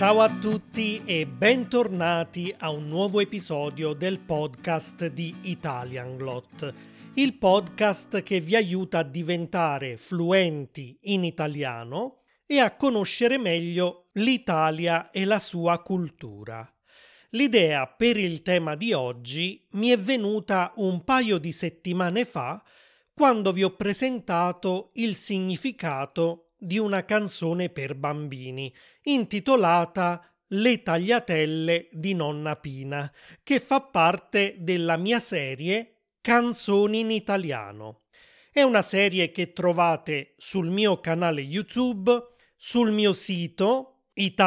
Ciao a tutti e bentornati a un nuovo episodio del podcast di Italianglot, il podcast che vi aiuta a diventare fluenti in italiano e a conoscere meglio l'Italia e la sua cultura. L'idea per il tema di oggi mi è venuta un paio di settimane fa quando vi ho presentato il significato di una canzone per bambini intitolata Le tagliatelle di Nonna Pina, che fa parte della mia serie Canzoni in italiano. È una serie che trovate sul mio canale YouTube, sul mio sito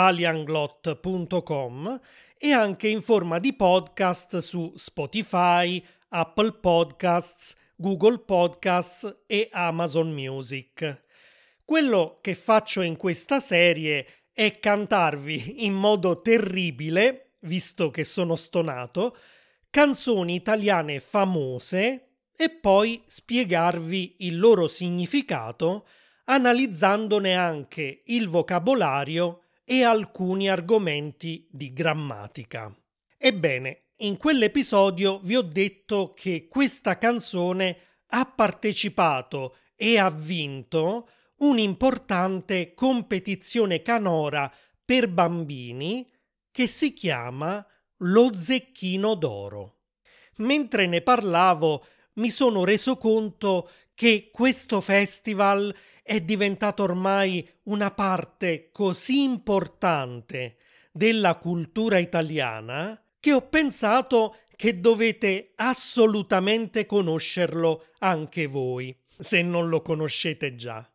italianglot.com e anche in forma di podcast su Spotify, Apple Podcasts, Google Podcasts e Amazon Music. Quello che faccio in questa serie è cantarvi in modo terribile, visto che sono stonato, canzoni italiane famose e poi spiegarvi il loro significato analizzandone anche il vocabolario e alcuni argomenti di grammatica. Ebbene, in quell'episodio vi ho detto che questa canzone ha partecipato e ha vinto un'importante competizione canora per bambini che si chiama Lo Zecchino d'Oro. Mentre ne parlavo mi sono reso conto che questo festival è diventato ormai una parte così importante della cultura italiana che ho pensato che dovete assolutamente conoscerlo anche voi, se non lo conoscete già.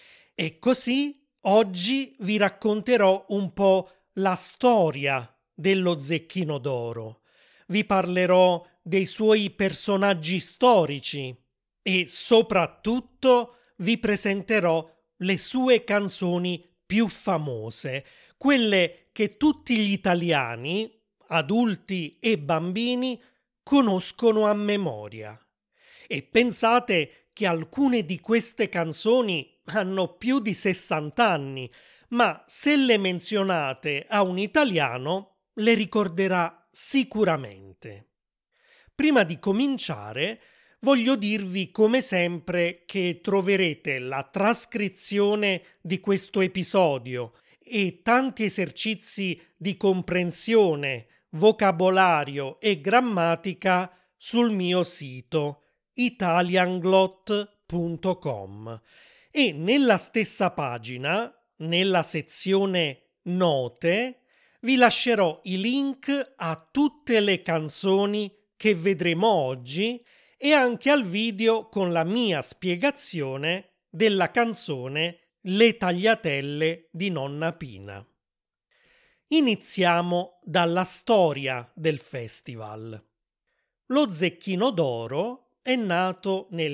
E così oggi vi racconterò un po' la storia dello Zecchino d'Oro. Vi parlerò dei suoi personaggi storici e soprattutto vi presenterò le sue canzoni più famose, quelle che tutti gli italiani, adulti e bambini, conoscono a memoria. E pensate che alcune di queste canzoni hanno più di 60 anni, ma se le menzionate a un italiano le ricorderà sicuramente. Prima di cominciare, voglio dirvi come sempre che troverete la trascrizione di questo episodio e tanti esercizi di comprensione, vocabolario e grammatica sul mio sito italianglot.com e nella stessa pagina, nella sezione Note, vi lascerò i link a tutte le canzoni che vedremo oggi e anche al video con la mia spiegazione della canzone Le tagliatelle di Nonna Pina. Iniziamo dalla storia del festival. Lo Zecchino d'Oro è nato nel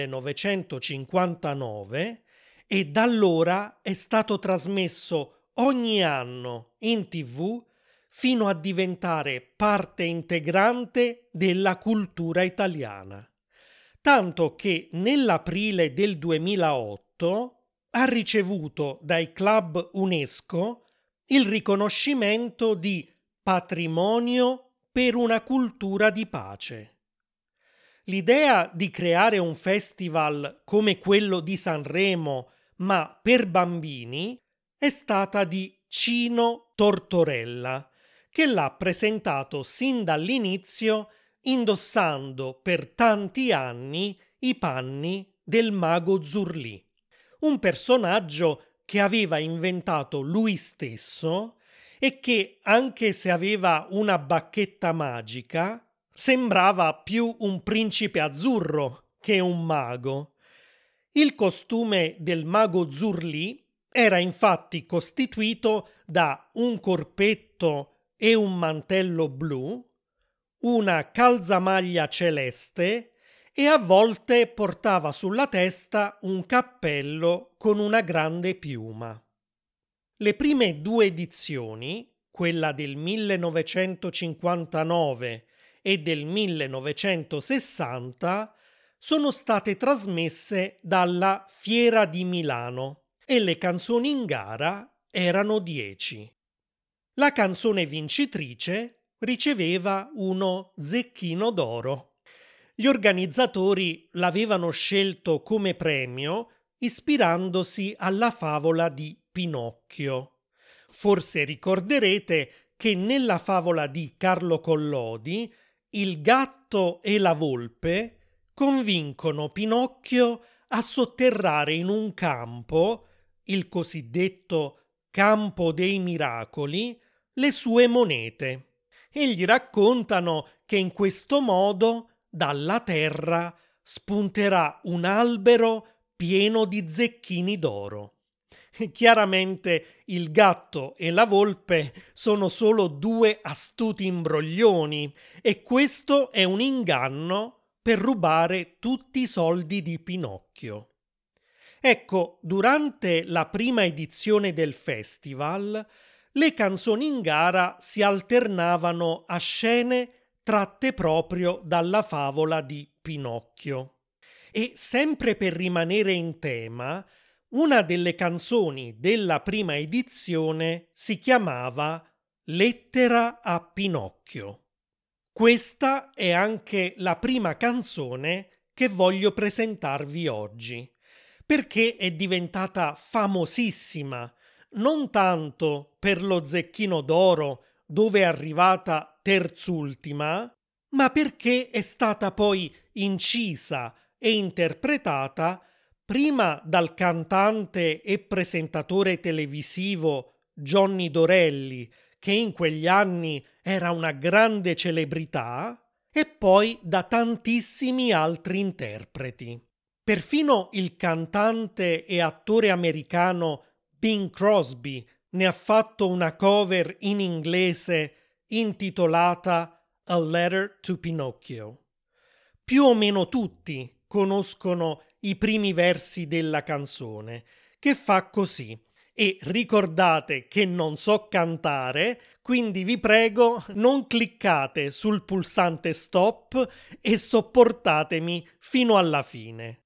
1959 e da allora è stato trasmesso ogni anno in TV fino a diventare parte integrante della cultura italiana. Tanto che nell'aprile del 2008 ha ricevuto dai club UNESCO il riconoscimento di Patrimonio per una cultura di pace. L'idea di creare un festival come quello di Sanremo, ma per bambini, è stata di Cino Tortorella, che l'ha presentato sin dall'inizio indossando per tanti anni i panni del mago Zurlì, un personaggio che aveva inventato lui stesso e che, anche se aveva una bacchetta magica, sembrava più un principe azzurro che un mago. Il costume del mago Zurlì era infatti costituito da un corpetto e un mantello blu, una calzamaglia celeste e a volte portava sulla testa un cappello con una grande piuma. Le prime due edizioni, quella del 1959 e del 1960, sono state trasmesse dalla Fiera di Milano e le canzoni in gara erano 10. La canzone vincitrice riceveva uno Zecchino d'Oro. Gli organizzatori l'avevano scelto come premio ispirandosi alla favola di Pinocchio. Forse ricorderete che nella favola di Carlo Collodi il gatto e la volpe convincono Pinocchio a sotterrare in un campo, il cosiddetto Campo dei Miracoli, le sue monete e gli raccontano che in questo modo dalla terra spunterà un albero pieno di zecchini d'oro. Chiaramente il gatto e la volpe sono solo due astuti imbroglioni e questo è un inganno per rubare tutti i soldi di Pinocchio. Ecco, durante la prima edizione del festival, le canzoni in gara si alternavano a scene tratte proprio dalla favola di Pinocchio. E sempre per rimanere in tema, una delle canzoni della prima edizione si chiamava Lettera a Pinocchio. Questa è anche la prima canzone che voglio presentarvi oggi, perché è diventata famosissima, non tanto per lo Zecchino d'Oro, dove è arrivata terzultima, ma perché è stata poi incisa e interpretata prima dal cantante e presentatore televisivo Johnny Dorelli, che in quegli anni era una grande celebrità, e poi da tantissimi altri interpreti. Perfino il cantante e attore americano Bing Crosby ne ha fatto una cover in inglese intitolata A Letter to Pinocchio. Più o meno tutti conoscono i primi versi della canzone, che fa così. E ricordate che non so cantare, quindi vi prego non cliccate sul pulsante stop e sopportatemi fino alla fine.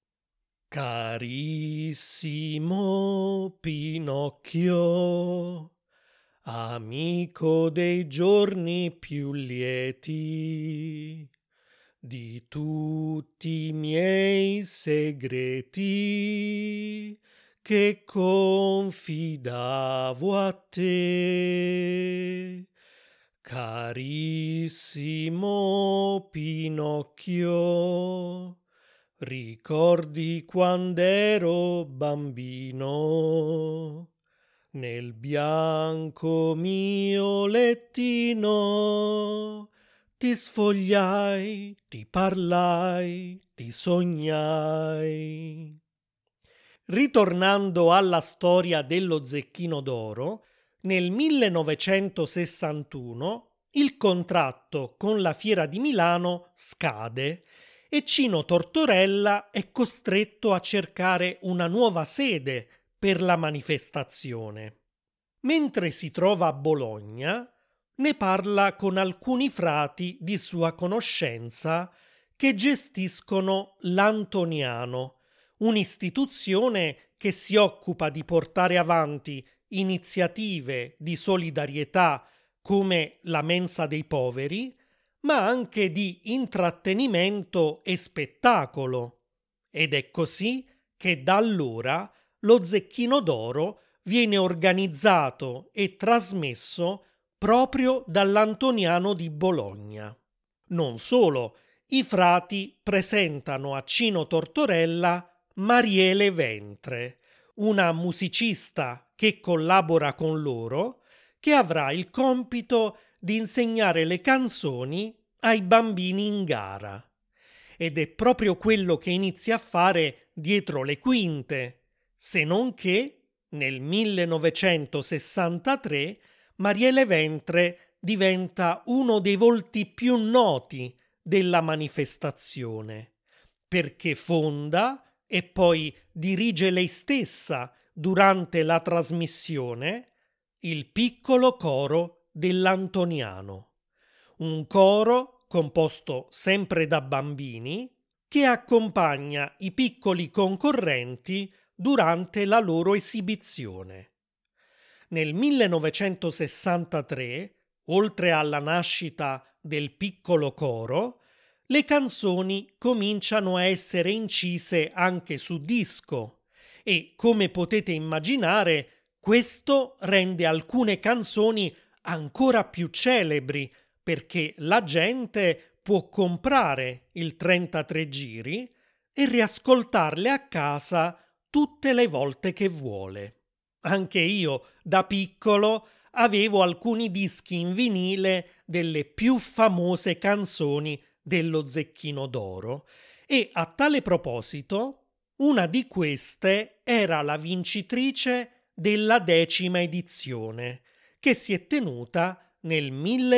Carissimo Pinocchio, amico dei giorni più lieti, di tutti i miei segreti che confidavo a te. Carissimo Pinocchio, ricordi quand'ero bambino, nel bianco mio lettino, ti sfogliai, ti parlai, ti sognai. Ritornando alla storia dello Zecchino d'Oro, nel 1961 il contratto con la Fiera di Milano scade e Cino Tortorella è costretto a cercare una nuova sede per la manifestazione. Mentre si trova a Bologna, ne parla con alcuni frati di sua conoscenza che gestiscono l'Antoniano, un'istituzione che si occupa di portare avanti iniziative di solidarietà come la Mensa dei Poveri, ma anche di intrattenimento e spettacolo. Ed è così che da allora lo Zecchino d'Oro viene organizzato e trasmesso proprio dall'Antoniano di Bologna. Non solo, i frati presentano a Cino Tortorella Mariele Ventre, una musicista che collabora con loro, che avrà il compito di insegnare le canzoni ai bambini in gara. Ed è proprio quello che inizia a fare dietro le quinte, se non che nel 1963 Mariele Ventre diventa uno dei volti più noti della manifestazione, perché fonda e poi dirige lei stessa durante la trasmissione il piccolo coro dell'Antoniano, un coro composto sempre da bambini che accompagna i piccoli concorrenti durante la loro esibizione. Nel 1963, oltre alla nascita del piccolo coro, le canzoni cominciano a essere incise anche su disco e, come potete immaginare, questo rende alcune canzoni ancora più celebri perché la gente può comprare il 33 giri e riascoltarle a casa tutte le volte che vuole. Anche io, da piccolo, avevo alcuni dischi in vinile delle più famose canzoni dello Zecchino d'Oro e a tale proposito una di queste era la vincitrice della 10ª edizione che si è tenuta nel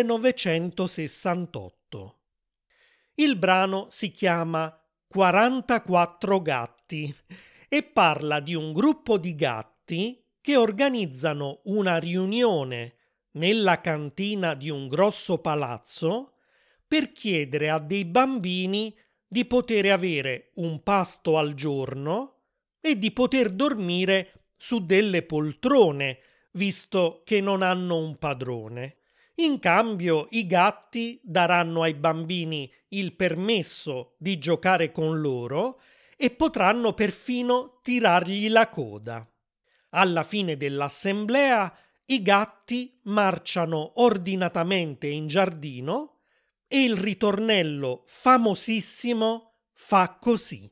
1968. Il brano si chiama 44 gatti e parla di un gruppo di gatti che organizzano una riunione nella cantina di un grosso palazzo per chiedere a dei bambini di poter avere un pasto al giorno e di poter dormire su delle poltrone, visto che non hanno un padrone. In cambio, i gatti daranno ai bambini il permesso di giocare con loro e potranno perfino tirargli la coda. Alla fine dell'assemblea, i gatti marciano ordinatamente in giardino e il ritornello famosissimo fa così.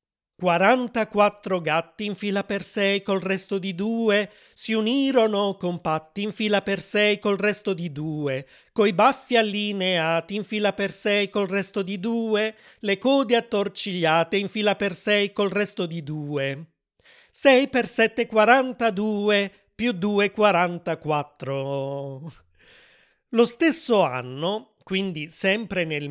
44 gatti in fila per 6 col resto di 2 si unirono compatti in fila per 6 col resto di 2, coi baffi allineati in fila per 6 col resto di 2, le code attorcigliate in fila per 6 col resto di 2. 6 per 7 42 più 2 44. Lo stesso anno, quindi sempre nel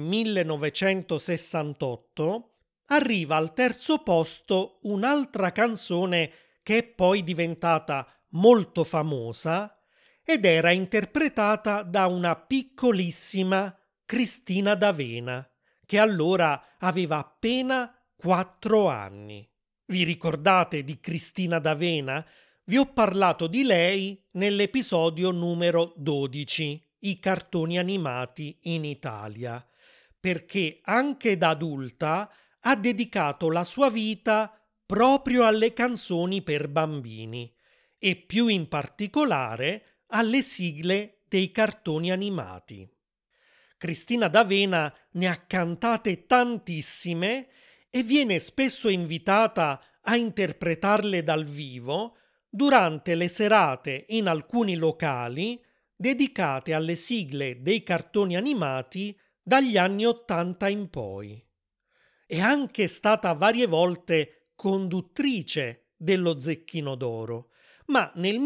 1968, arriva al terzo posto un'altra canzone che è poi diventata molto famosa ed era interpretata da una piccolissima Cristina D'Avena, che allora aveva appena 4 anni. Vi ricordate di Cristina D'Avena? Vi ho parlato di lei nell'episodio numero 12, i cartoni animati in Italia, perché anche da adulta ha dedicato la sua vita proprio alle canzoni per bambini e più in particolare alle sigle dei cartoni animati. Cristina D'Avena ne ha cantate tantissime e viene spesso invitata a interpretarle dal vivo durante le serate in alcuni locali dedicate alle sigle dei cartoni animati dagli anni '80 in poi. È anche stata varie volte conduttrice dello Zecchino d'Oro, ma nel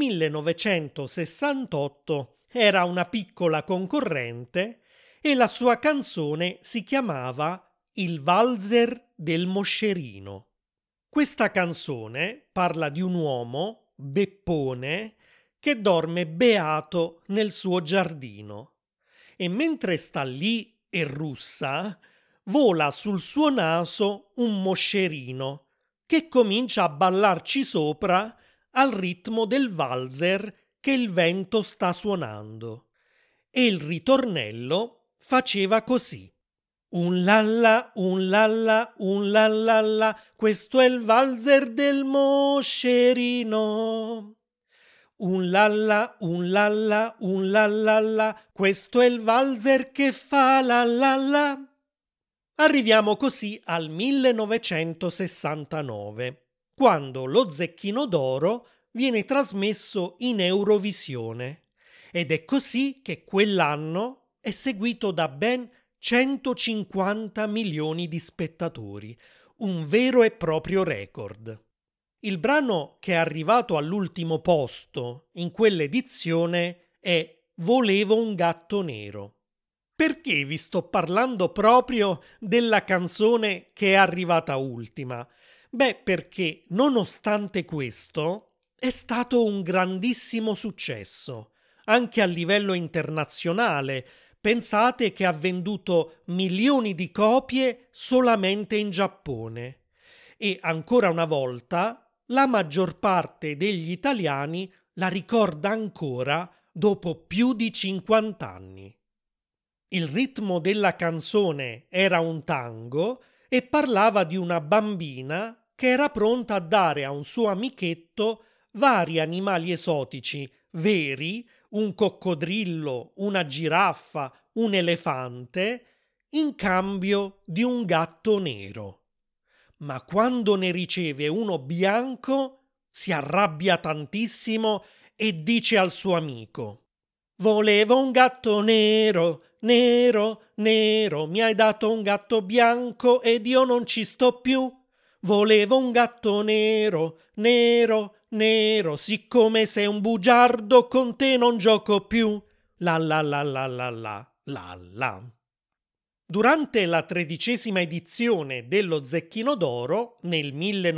1968 era una piccola concorrente e la sua canzone si chiamava Il valzer del moscerino. Questa canzone parla di un uomo, Beppone, che dorme beato nel suo giardino e mentre sta lì e russa, vola sul suo naso un moscerino che comincia a ballarci sopra al ritmo del valzer che il vento sta suonando. E il ritornello faceva così. Un lalla, un lalla, un lallalla, questo è il valzer del moscerino. Un lalla, un lalla, un lallalla, questo è il valzer che fa la lalla. Arriviamo così al 1969, quando lo Zecchino d'Oro viene trasmesso in Eurovisione. Ed è così che quell'anno è seguito da ben 150 milioni di spettatori, un vero e proprio record. Il brano che è arrivato all'ultimo posto in quell'edizione è Volevo un gatto nero. Perché vi sto parlando proprio della canzone che è arrivata ultima? Beh, perché nonostante questo è stato un grandissimo successo, anche a livello internazionale. Pensate che ha venduto milioni di copie solamente in Giappone. E ancora una volta la maggior parte degli italiani la ricorda ancora dopo più di 50 anni. Il ritmo della canzone era un tango e parlava di una bambina che era pronta a dare a un suo amichetto vari animali esotici veri, un coccodrillo, una giraffa, un elefante, in cambio di un gatto nero. Ma quando ne riceve uno bianco, si arrabbia tantissimo e dice al suo amico: «Volevo un gatto nero, nero, nero, mi hai dato un gatto bianco ed io non ci sto più. Volevo un gatto nero, nero, nero, siccome sei un bugiardo con te non gioco più. La la la la la la la la». Durante la 13ª edizione dello Zecchino d'Oro, nel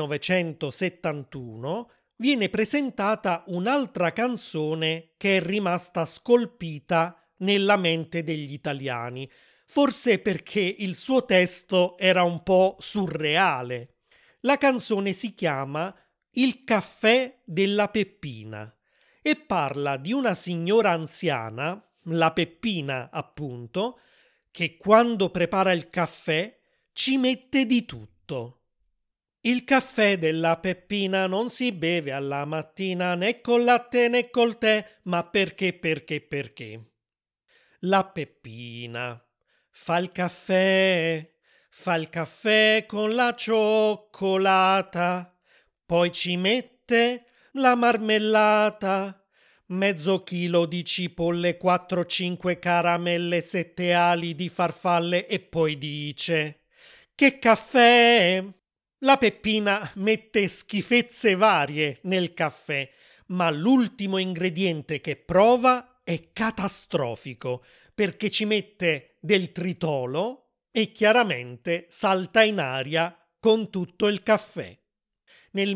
1971, viene presentata un'altra canzone che è rimasta scolpita nella mente degli italiani, forse perché il suo testo era un po' surreale. La canzone si chiama Il caffè della Peppina e parla di una signora anziana, la Peppina appunto, che quando prepara il caffè ci mette di tutto. Il caffè della Peppina non si beve alla mattina né col latte né col tè, ma perché? La Peppina fa il caffè con la cioccolata, poi ci mette la marmellata, mezzo chilo di cipolle, 4-5 caramelle, 7 ali di farfalle e poi dice: «Che caffè!» La Peppina mette schifezze varie nel caffè, ma l'ultimo ingrediente che prova è catastrofico, perché ci mette del tritolo e chiaramente salta in aria con tutto il caffè. Nel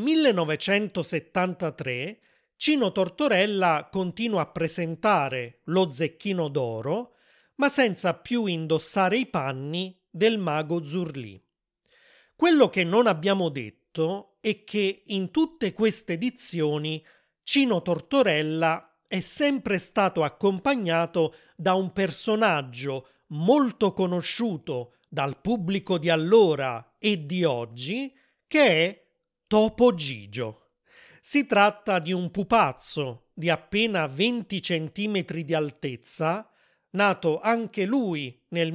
1973 Cino Tortorella continua a presentare lo Zecchino d'Oro, ma senza più indossare i panni del mago Zurlì. Quello che non abbiamo detto è che in tutte queste edizioni Cino Tortorella è sempre stato accompagnato da un personaggio molto conosciuto dal pubblico di allora e di oggi, che è Topo Gigio. Si tratta di un pupazzo di appena 20 centimetri di altezza, nato anche lui nel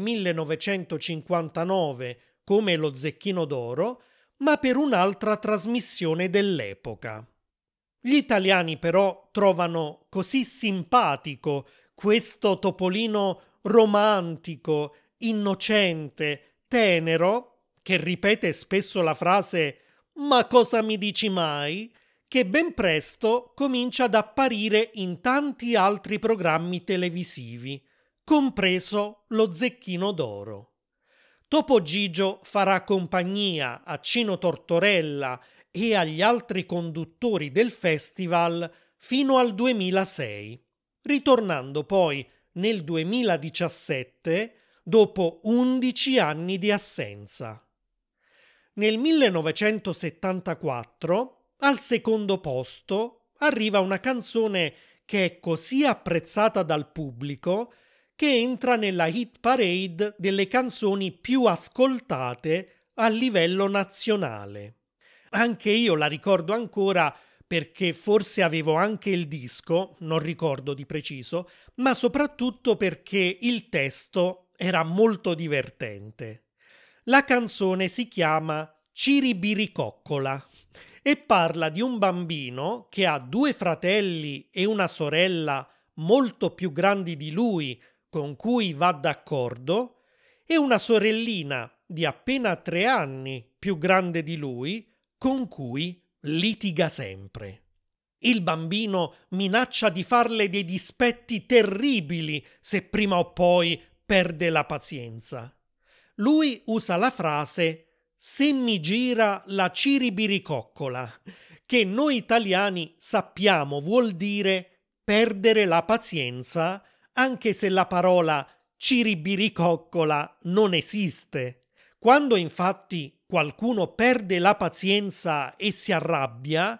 1959 come lo Zecchino d'Oro, ma per un'altra trasmissione dell'epoca. Gli italiani però trovano così simpatico questo topolino romantico, innocente, tenero, che ripete spesso la frase «Ma cosa mi dici mai?», che ben presto comincia ad apparire in tanti altri programmi televisivi, compreso lo Zecchino d'Oro. Topo Gigio farà compagnia a Cino Tortorella e agli altri conduttori del festival fino al 2006, ritornando poi nel 2017 dopo 11 anni di assenza. Nel 1974, al secondo posto, arriva una canzone che è così apprezzata dal pubblico che entra nella hit parade delle canzoni più ascoltate a livello nazionale. Anche io la ricordo ancora perché forse avevo anche il disco, non ricordo di preciso, ma soprattutto perché il testo era molto divertente. La canzone si chiama Ciribiricoccola e parla di un bambino che ha 2 fratelli e una sorella molto più grandi di lui con cui va d'accordo e una sorellina di appena 3 anni più grande di lui con cui litiga sempre. Il bambino minaccia di farle dei dispetti terribili se prima o poi perde la pazienza. Lui usa la frase «se mi gira la ciribiricoccola», che noi italiani sappiamo vuol dire perdere la pazienza, anche se la parola ciribiricoccola non esiste. Quando infatti qualcuno perde la pazienza e si arrabbia,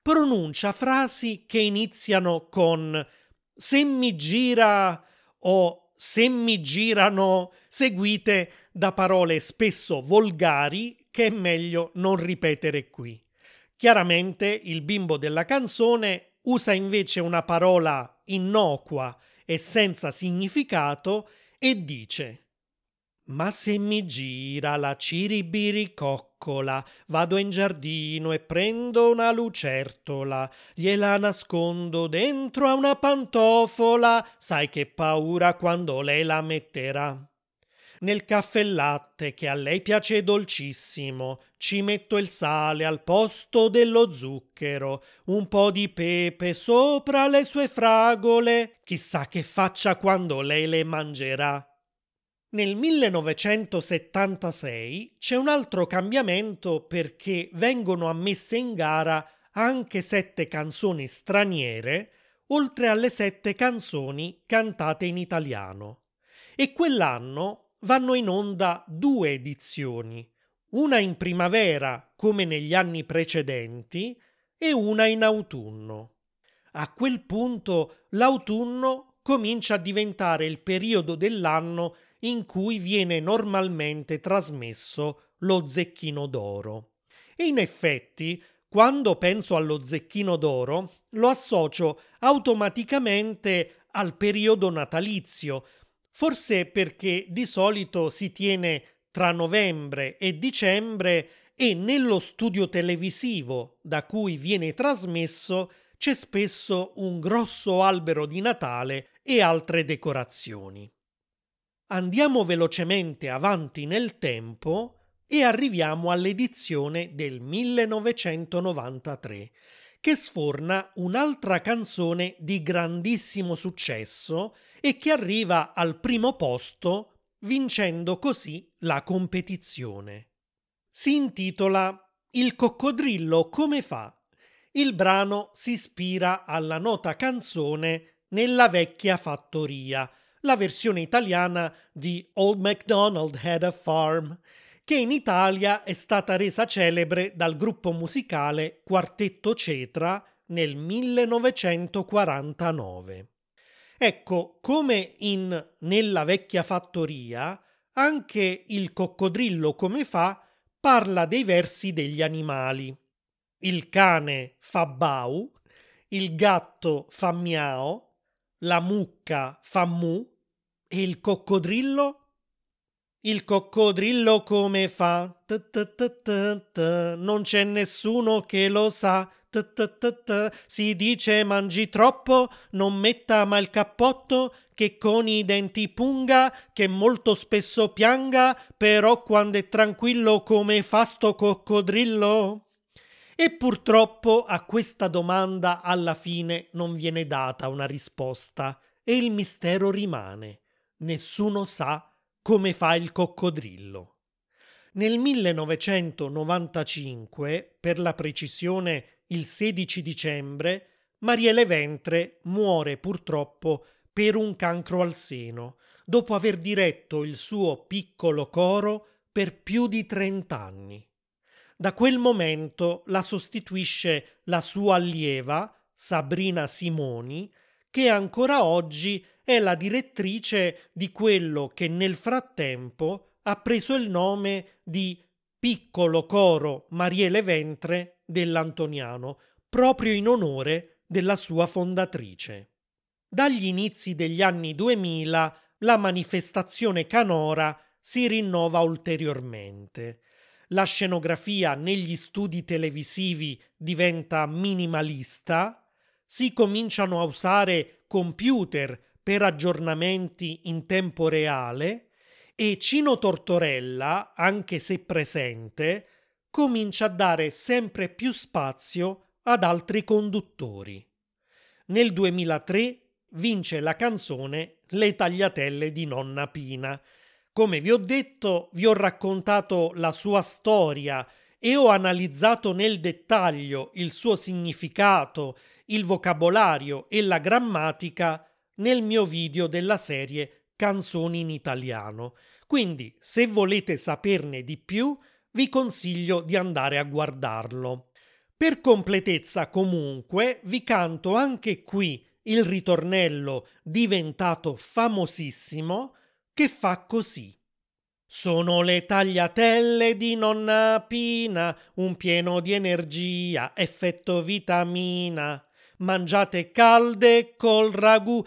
pronuncia frasi che iniziano con "se mi gira" o "se mi girano", seguite da parole spesso volgari che è meglio non ripetere qui. Chiaramente il bimbo della canzone usa invece una parola innocua e senza significato e dice: "Ma se mi gira la ciribiricoccola, vado in giardino e prendo una lucertola, gliela nascondo dentro a una pantofola, sai che paura quando lei la metterà. Nel caffè latte che a lei piace dolcissimo, ci metto il sale al posto dello zucchero, un po' di pepe sopra le sue fragole, chissà che faccia quando lei le mangerà." Nel 1976 c'è un altro cambiamento perché vengono ammesse in gara anche 7 canzoni straniere, oltre alle 7 canzoni cantate in italiano. E quell'anno vanno in onda 2 edizioni, una in primavera come negli anni precedenti e una in autunno. A quel punto l'autunno comincia a diventare il periodo dell'anno in cui viene normalmente trasmesso lo Zecchino d'Oro. E in effetti, quando penso allo Zecchino d'Oro, lo associo automaticamente al periodo natalizio, forse perché di solito si tiene tra novembre e dicembre e nello studio televisivo da cui viene trasmesso c'è spesso un grosso albero di Natale e altre decorazioni. Andiamo velocemente avanti nel tempo e arriviamo all'edizione del 1993, che sforna un'altra canzone di grandissimo successo e che arriva al primo posto, vincendo così la competizione. Si intitola "Il coccodrillo come fa?". Il brano si ispira alla nota canzone "Nella vecchia fattoria", la versione italiana di Old MacDonald Had a Farm, che in Italia è stata resa celebre dal gruppo musicale Quartetto Cetra nel 1949. Ecco, come in Nella vecchia fattoria, anche Il coccodrillo come fa parla dei versi degli animali. Il cane fa bau, il gatto fa miau, la mucca fa mu e il coccodrillo? Il coccodrillo come fa? Non c'è nessuno che lo sa. Si dice mangi troppo, non metta mai il cappotto, che con i denti punga, che molto spesso pianga, però quando è tranquillo come fa sto coccodrillo? E purtroppo a questa domanda alla fine non viene data una risposta e il mistero rimane. Nessuno sa come fa il coccodrillo. Nel 1995, per la precisione il 16 dicembre, Marielle Ventre muore purtroppo per un cancro al seno, dopo aver diretto il suo piccolo coro per più di 30 anni. Da quel momento la sostituisce la sua allieva, Sabrina Simoni, che ancora oggi è la direttrice di quello che nel frattempo ha preso il nome di Piccolo Coro Marielle Ventre dell'Antoniano, proprio in onore della sua fondatrice. Dagli inizi degli anni 2000 la manifestazione canora si rinnova ulteriormente. La scenografia negli studi televisivi diventa minimalista, si cominciano a usare computer per aggiornamenti in tempo reale e Cino Tortorella, anche se presente, comincia a dare sempre più spazio ad altri conduttori. Nel 2003 vince la canzone Le tagliatelle di Nonna Pina. Come vi ho detto, vi ho raccontato la sua storia e ho analizzato nel dettaglio il suo significato, il vocabolario e la grammatica nel mio video della serie Canzoni in italiano. Quindi, se volete saperne di più, vi consiglio di andare a guardarlo. Per completezza, comunque, vi canto anche qui il ritornello diventato famosissimo che fa così. Sono le tagliatelle di nonna Pina, un pieno di energia, effetto vitamina. Mangiate calde col ragù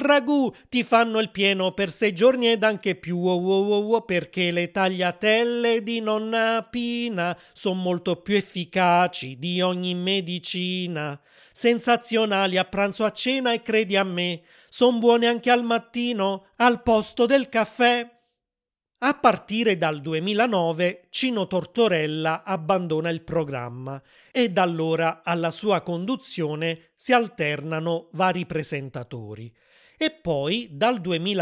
ti fanno il pieno per 6 giorni ed anche più, perché le tagliatelle di nonna Pina sono molto più efficaci di ogni medicina. Sensazionali a pranzo, a cena e credi a me, son buone anche al mattino al posto del caffè. A partire dal 2009 Cino Tortorella abbandona il programma e da allora alla sua conduzione si alternano vari presentatori. E poi dal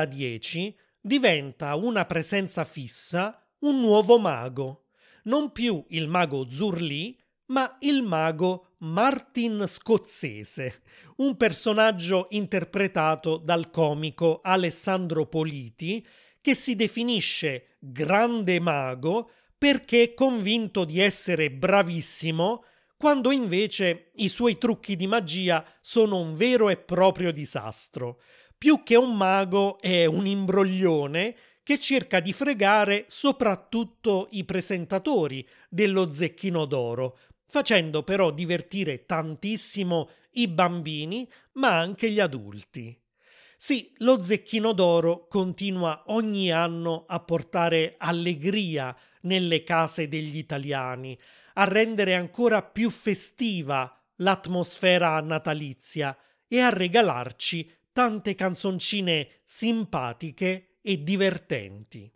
2010 diventa una presenza fissa un nuovo mago. Non più il mago Zurlì, ma il mago Martin Scozzese, un personaggio interpretato dal comico Alessandro Politi, che si definisce grande mago perché è convinto di essere bravissimo, quando invece i suoi trucchi di magia sono un vero e proprio disastro. Più che un mago è un imbroglione che cerca di fregare soprattutto i presentatori dello Zecchino d'Oro, facendo però divertire tantissimo i bambini, ma anche gli adulti. Sì, lo Zecchino d'Oro continua ogni anno a portare allegria nelle case degli italiani, a rendere ancora più festiva l'atmosfera natalizia e a regalarci tante canzoncine simpatiche e divertenti.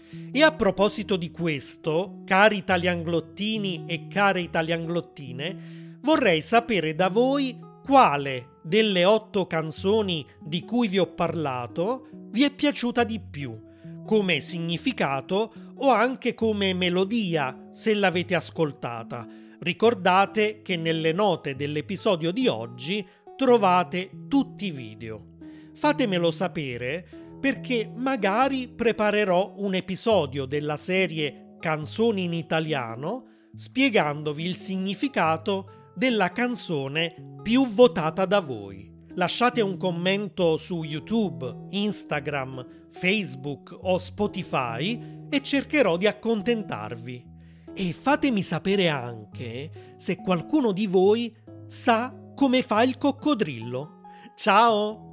E a proposito di questo, cari italianglottini e care italianglottine, vorrei sapere da voi quale delle 8 canzoni di cui vi ho parlato vi è piaciuta di più, come significato o anche come melodia, se l'avete ascoltata. Ricordate che nelle note dell'episodio di oggi trovate tutti i video. Fatemelo sapere perché magari preparerò un episodio della serie Canzoni in italiano spiegandovi il significato della canzone più votata da voi. Lasciate un commento su YouTube, Instagram, Facebook o Spotify e cercherò di accontentarvi. E fatemi sapere anche se qualcuno di voi sa come fa il coccodrillo. Ciao!